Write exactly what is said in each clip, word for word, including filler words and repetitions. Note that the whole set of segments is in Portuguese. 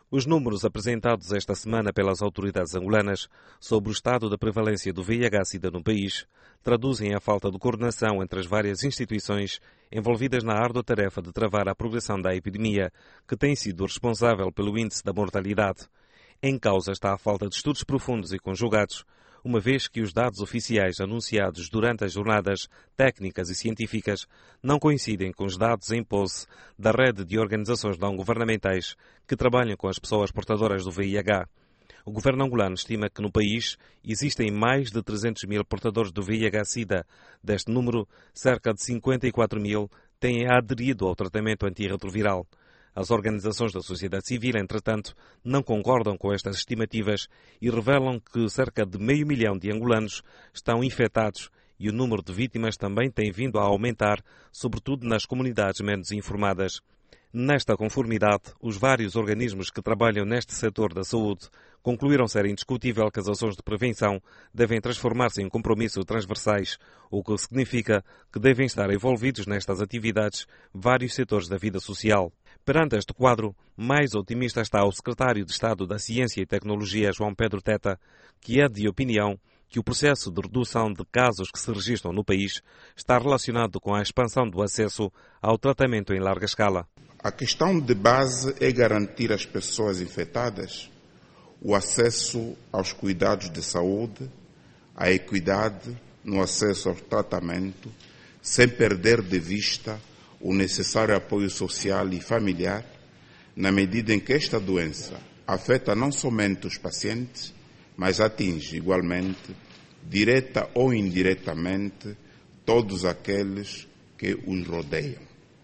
Os números apresentados esta semana pelas autoridades angolanas sobre o estado da prevalência do V I H-Sida no país traduzem a falta de coordenação entre as várias instituições envolvidas na árdua tarefa de travar a progressão da epidemia, que tem sido responsável pelo índice da mortalidade. Em causa está a falta de estudos profundos e conjugados, uma vez que os dados oficiais anunciados durante as jornadas técnicas e científicas não coincidem com os dados em posse da rede de organizações não-governamentais que trabalham com as pessoas portadoras do V I H. O governo angolano estima que no país existem mais de trezentos mil portadores do V I H-Sida. Deste número, cerca de cinquenta e quatro mil têm aderido ao tratamento antirretroviral. As organizações da sociedade civil, entretanto, não concordam com estas estimativas e revelam que cerca de meio milhão de angolanos estão infectados e o número de vítimas também tem vindo a aumentar, sobretudo nas comunidades menos informadas. Nesta conformidade, os vários organismos que trabalham neste setor da saúde concluíram ser indiscutível que as ações de prevenção devem transformar-se em compromissos transversais, o que significa que devem estar envolvidos nestas atividades vários setores da vida social. Perante este quadro, mais otimista está o secretário de Estado da Ciência e Tecnologia, João Pedro Teta, que é de opinião que o processo de redução de casos que se registram no país está relacionado com a expansão do acesso ao tratamento em larga escala. A questão de base é garantir às pessoas infectadas o acesso aos cuidados de saúde, a equidade no acesso ao tratamento, sem perder de vista o necessário apoio social e familiar, na medida em que esta doença afeta não somente os pacientes, mas atinge igualmente, direta ou indiretamente, todos aqueles que os rodeiam.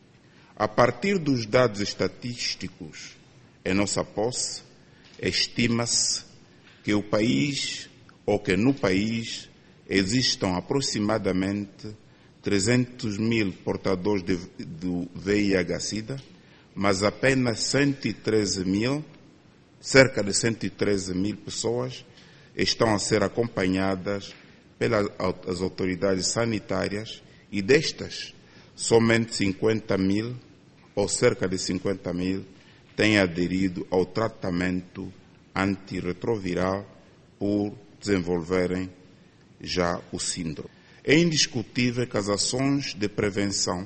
A partir dos dados estatísticos em nossa posse, estima-se que o país, ou que no país, existam aproximadamente trezentos mil portadores de, do V I H-Sida, mas apenas cento e treze mil, cerca de cento e treze mil pessoas estão a ser acompanhadas pelas as autoridades sanitárias e destas, somente cinquenta mil, ou cerca de cinquenta mil, têm aderido ao tratamento antirretroviral por desenvolverem já o síndrome. É indiscutível que as ações de prevenção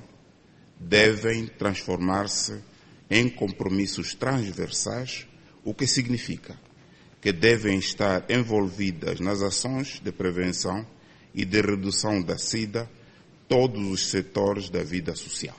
devem transformar-se em compromissos transversais, o que significa que devem estar envolvidas nas ações de prevenção e de redução da SIDA todos os setores da vida social.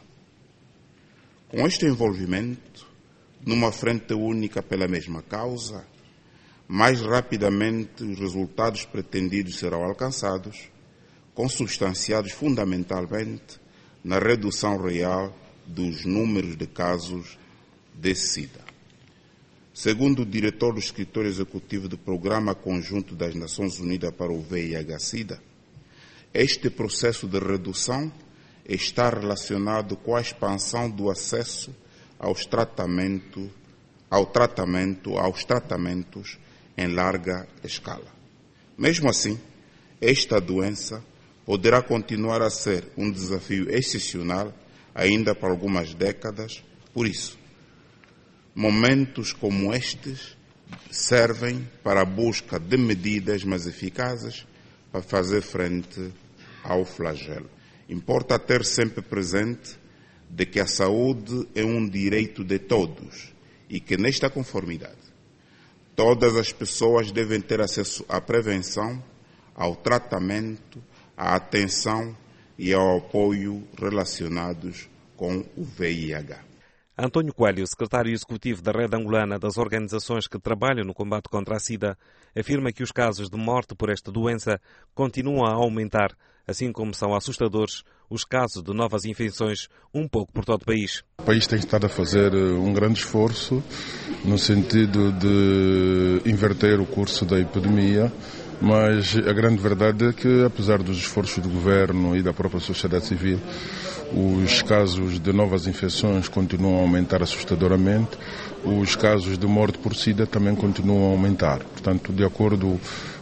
Com este envolvimento, numa frente única pela mesma causa, mais rapidamente os resultados pretendidos serão alcançados, consubstanciados fundamentalmente na redução real dos números de casos de SIDA. Segundo o diretor do escritório executivo do Programa Conjunto das Nações Unidas para o V I H-Sida, este processo de redução está relacionado com a expansão do acesso aos tratamento, ao tratamento, aos tratamentos em larga escala. Mesmo assim, esta doença poderá continuar a ser um desafio excepcional ainda por algumas décadas. Por isso, momentos como estes servem para a busca de medidas mais eficazes para fazer frente ao flagelo. Importa ter sempre presente de que a saúde é um direito de todos e que, nesta conformidade, todas as pessoas devem ter acesso à prevenção, ao tratamento, à atenção e ao apoio relacionados com o V I H. António Coelho, secretário executivo da Rede Angolana das organizações que trabalham no combate contra a SIDA, afirma que os casos de morte por esta doença continuam a aumentar, assim como são assustadores os casos de novas infecções um pouco por todo o país. O país tem estado a fazer um grande esforço no sentido de inverter o curso da epidemia, mas a grande verdade é que, apesar dos esforços do governo e da própria sociedade civil, os casos de novas infecções continuam a aumentar assustadoramente, os casos de morte por SIDA também continuam a aumentar. Portanto, de acordo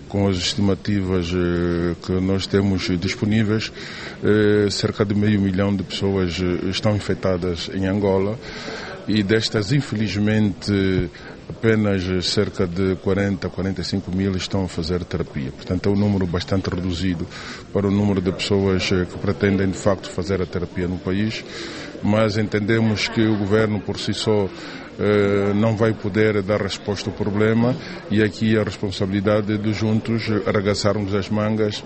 com as estimativas que nós temos disponíveis, cerca de meio milhão de pessoas estão infectadas em Angola e destas, infelizmente, apenas cerca de quarenta, quarenta e cinco mil estão a fazer terapia. Portanto, é um número bastante reduzido para o número de pessoas que pretendem, de facto, fazer a terapia no país, mas entendemos que o governo, por si só, não vai poder dar resposta ao problema e aqui a responsabilidade de juntos arregaçarmos as mangas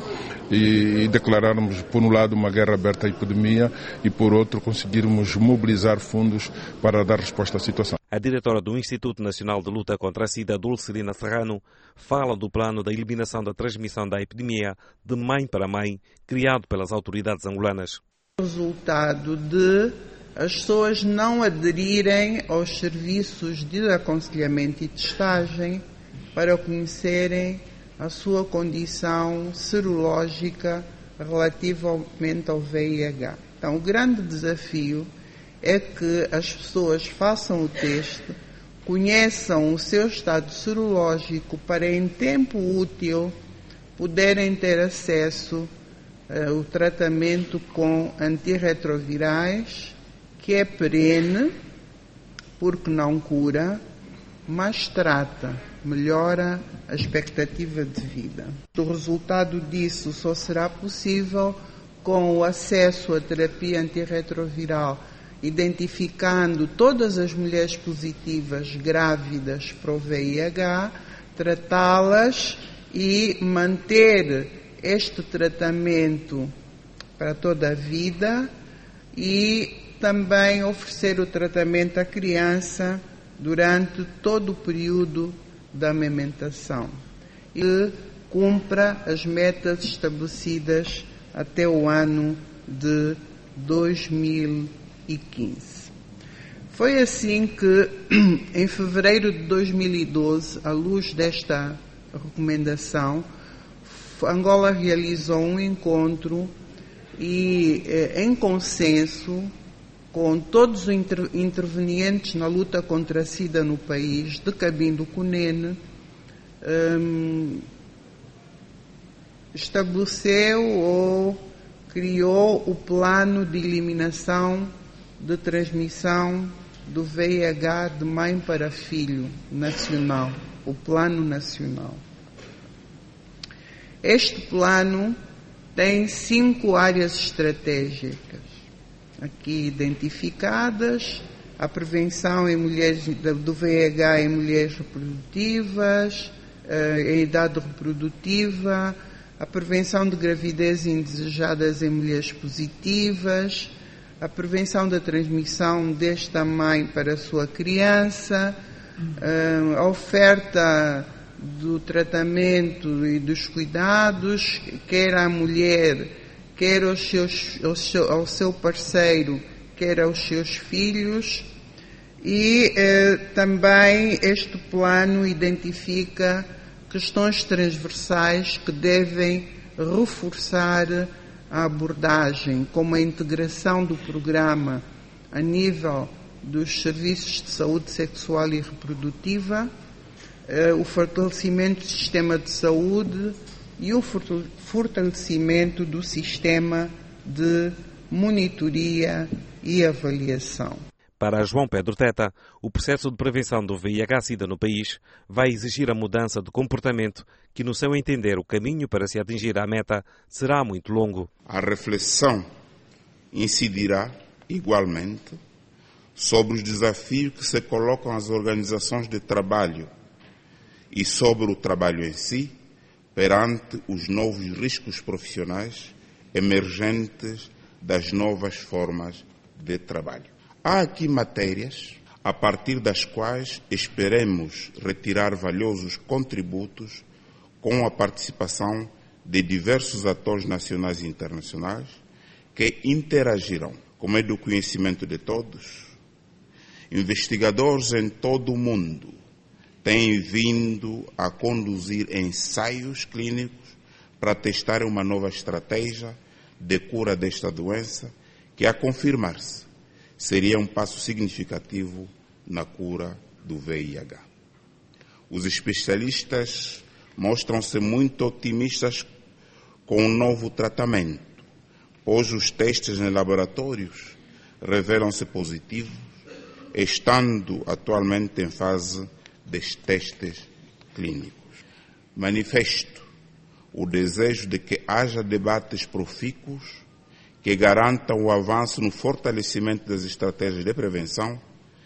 e declararmos, por um lado, uma guerra aberta à epidemia e, por outro, conseguirmos mobilizar fundos para dar resposta à situação. A diretora do Instituto Nacional de Luta contra a SIDA, Dulcerina Serrano, fala do plano da eliminação da transmissão da epidemia de mãe para mãe, criado pelas autoridades angolanas. Resultado de as pessoas não aderirem aos serviços de aconselhamento e testagem para conhecerem a sua condição serológica relativamente ao V I H. Então, o grande desafio é que as pessoas façam o teste, conheçam o seu estado serológico para, em tempo útil, poderem ter acesso uh, ao tratamento com antirretrovirais, que é perene, porque não cura, mas trata, melhora a expectativa de vida. O resultado disso só será possível com o acesso à terapia antirretroviral, identificando todas as mulheres positivas grávidas para o V I H, tratá-las e manter este tratamento para toda a vida e também oferecer o tratamento à criança durante todo o período da amamentação e cumpra as metas estabelecidas até o ano de dois mil e quinze. Foi assim que, em fevereiro de dois mil e doze, à luz desta recomendação, Angola realizou um encontro e, em consenso, com todos os inter, intervenientes na luta contra a SIDA no país, de Cabindo Cunene, um, estabeleceu ou criou o plano de eliminação de transmissão do V I H de mãe para filho nacional, o plano nacional. Este plano tem cinco áreas estratégicas aqui identificadas: a prevenção em mulheres, do V I H em mulheres reprodutivas, em idade reprodutiva, a prevenção de gravidez indesejadas em mulheres positivas, a prevenção da transmissão desta mãe para a sua criança, a oferta do tratamento e dos cuidados, quer à mulher, quer aos seus, ao, seu, ao seu parceiro, quer aos seus filhos. E eh, também este plano identifica questões transversais que devem reforçar a abordagem, como a integração do programa a nível dos serviços de saúde sexual e reprodutiva, eh, o fortalecimento do sistema de saúde e o fortalecimento do sistema de monitoria e avaliação. Para João Pedro Teta, o processo de prevenção do V I H-Sida no país vai exigir a mudança de comportamento que, no seu entender, o caminho para se atingir a meta será muito longo. A reflexão incidirá, igualmente, sobre os desafios que se colocam às organizações de trabalho e sobre o trabalho em si, perante os novos riscos profissionais emergentes das novas formas de trabalho. Há aqui matérias a partir das quais esperemos retirar valiosos contributos com a participação de diversos atores nacionais e internacionais que interagirão. Como é do conhecimento de todos, investigadores em todo o mundo têm vindo a conduzir ensaios clínicos para testar uma nova estratégia de cura desta doença que, a confirmar-se, seria um passo significativo na cura do V I H. Os especialistas mostram-se muito otimistas com o novo tratamento, pois os testes em laboratórios revelam-se positivos, estando atualmente em fase de testes clínicos. Manifesto o desejo de que haja debates profícuos que garantam o avanço no fortalecimento das estratégias de prevenção,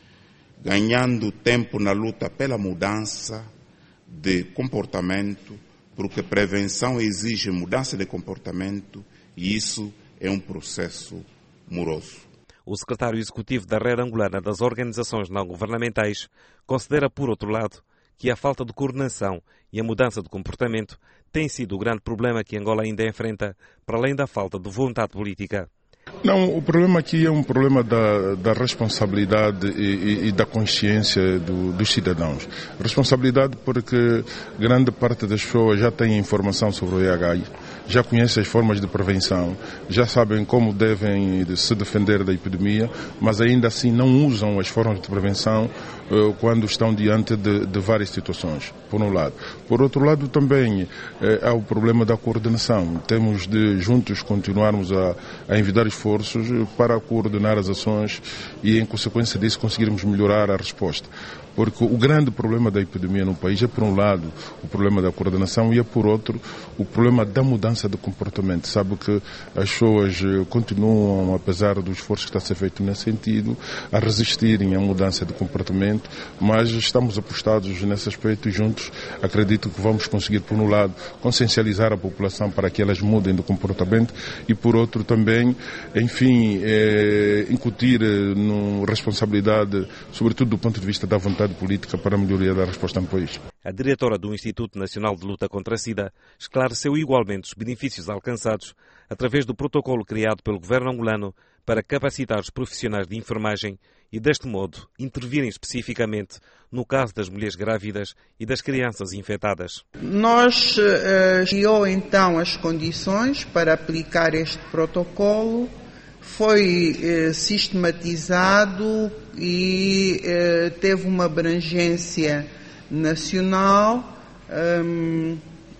ganhando tempo na luta pela mudança de comportamento, porque prevenção exige mudança de comportamento e isso é um processo moroso. O secretário executivo da Rede Angolana das Organizações Não-Governamentais considera, por outro lado, que a falta de coordenação e a mudança de comportamento tem sido o grande problema que Angola ainda enfrenta, para além da falta de vontade política. Não, o problema aqui é um problema da, da responsabilidade e, e, e da consciência do, dos cidadãos. Responsabilidade porque grande parte das pessoas já tem informação sobre o V I H, já conhecem as formas de prevenção, já sabem como devem se defender da epidemia, mas ainda assim não usam as formas de prevenção uh, quando estão diante de, de várias situações, por um lado. Por outro lado também uh, há o problema da coordenação. Temos de juntos continuarmos a, a envidar esforços para coordenar as ações e, em consequência disso, conseguirmos melhorar a resposta. Porque o grande problema da epidemia no país é, por um lado, o problema da coordenação e é, por outro, o problema da mudança de comportamento. Sabe que as pessoas continuam, apesar do esforço que está a ser feito nesse sentido, a resistirem à mudança de comportamento, mas estamos apostados nesse aspecto e juntos acredito que vamos conseguir, por um lado, consciencializar a população para que elas mudem de comportamento e, por outro, também, enfim, é, incutir no, responsabilidade, sobretudo do ponto de vista da vontade política para a melhoria da resposta no país. A diretora do Instituto Nacional de Luta contra a SIDA esclareceu igualmente os benefícios alcançados através do protocolo criado pelo governo angolano para capacitar os profissionais de enfermagem e, deste modo, intervirem especificamente no caso das mulheres grávidas e das crianças infectadas. Nós uh, criou então as condições para aplicar este protocolo. Foi eh, sistematizado e eh, teve uma abrangência nacional um,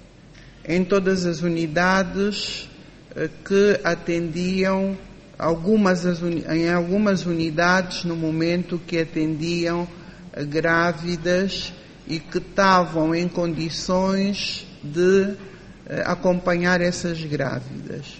em todas as unidades eh, que atendiam, algumas, em algumas unidades no momento que atendiam eh, grávidas e que estavam em condições de eh, acompanhar essas grávidas.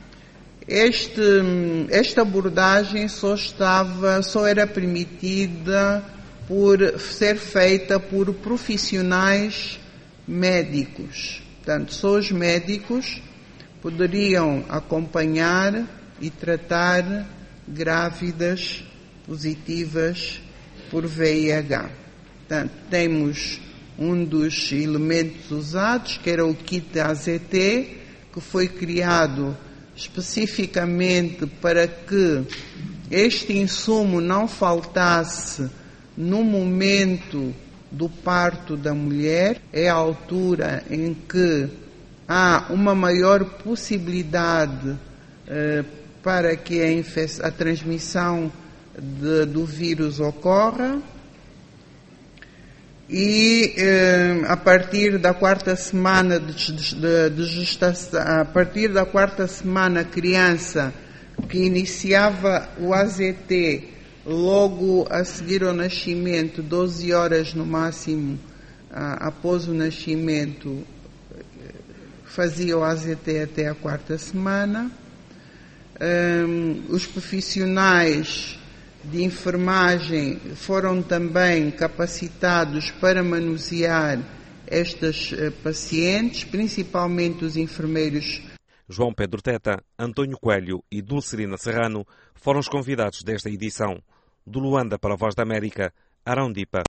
Este, esta abordagem só estava, só era permitida por ser feita por profissionais médicos. Portanto, só os médicos poderiam acompanhar e tratar grávidas positivas por V I H. Portanto, temos um dos elementos usados, que era o kit A Z T, que foi criado especificamente para que este insumo não faltasse no momento do parto da mulher. É a altura em que há uma maior possibilidade eh, para que a, infec- a transmissão de, do vírus ocorra. E eh, a partir da quarta semana de, de, de gestação, a partir da quarta semana, a criança que iniciava o A Z T logo a seguir ao nascimento, doze horas no máximo ah, após o nascimento, fazia o A Z T até a quarta semana. Um, os profissionais de enfermagem foram também capacitados para manusear estas uh, pacientes, principalmente os enfermeiros. João Pedro Teta, António Coelho e Dulcerina Serrano foram os convidados desta edição. Do Luanda para a Voz da América, Arão Dipa.